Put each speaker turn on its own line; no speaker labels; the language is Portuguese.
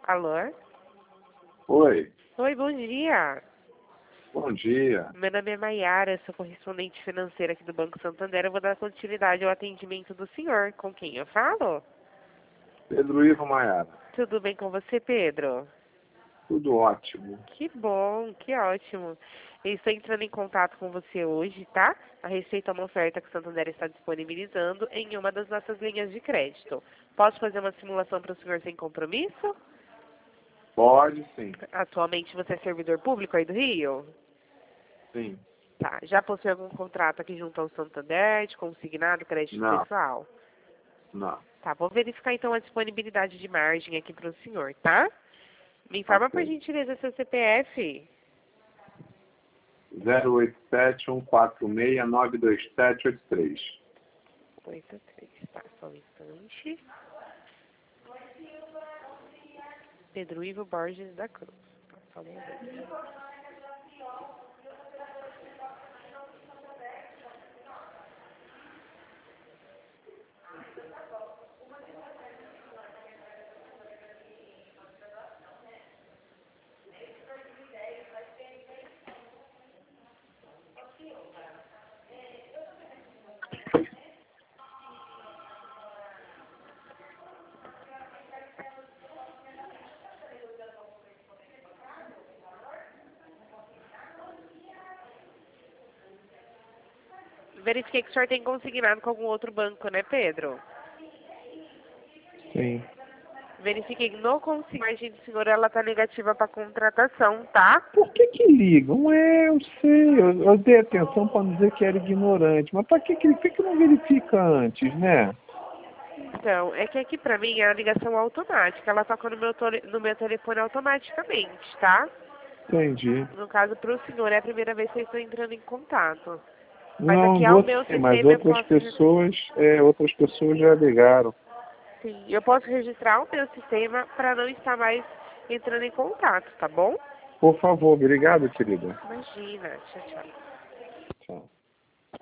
Alô?
Oi,
Oi, bom dia.
bom dia.
Meu nome é Maiara, sou correspondente financeira aqui do Banco Santander. Eu vou dar continuidade ao atendimento do senhor. Com quem eu falo?
Pedro Ivo Maiara.
Tudo bem com você, Pedro?
Tudo ótimo.
Que bom, que ótimo. Eu estou entrando em contato com você hoje, tá? A respeito de uma oferta que o Santander está disponibilizando em uma das nossas linhas de crédito. Posso fazer uma simulação para o senhor sem compromisso?
Pode sim.
Atualmente você é servidor público aí do Rio?
Sim.
Tá. Já possui algum contrato aqui junto ao Santander, de consignado, crédito
Não,
pessoal?
não.
Tá, vou verificar então a disponibilidade de margem aqui para o senhor, tá? Me informa por
Ok.
gentileza seu CPF.
087-146-92783.
83, tá, só um instante. Pedro Ivo Borges da Cruz. Tá, só um momento. Verifiquei que o senhor tem consignado com algum outro banco, né, Pedro?
Sim.
Verifiquei que no consignagem do senhor ela tá negativa para contratação, tá?
Por que ligam? Eu sei, eu dei atenção para não dizer que era ignorante, mas para que não verifica antes, né?
Então, é que aqui pra mim é a ligação automática. Ela toca no meu telefone automaticamente, tá?
Entendi.
No caso, pro senhor é a primeira vez que eu estou entrando em contato. Mas
Não,
aqui é o
você,
meu
mas
sistema, eu posso...
outras pessoas já ligaram.
Sim, eu posso registrar o meu sistema para não estar mais entrando em contato, tá bom?
Por favor, obrigado, querida.
Imagina. Tchau, tchau.
Tchau.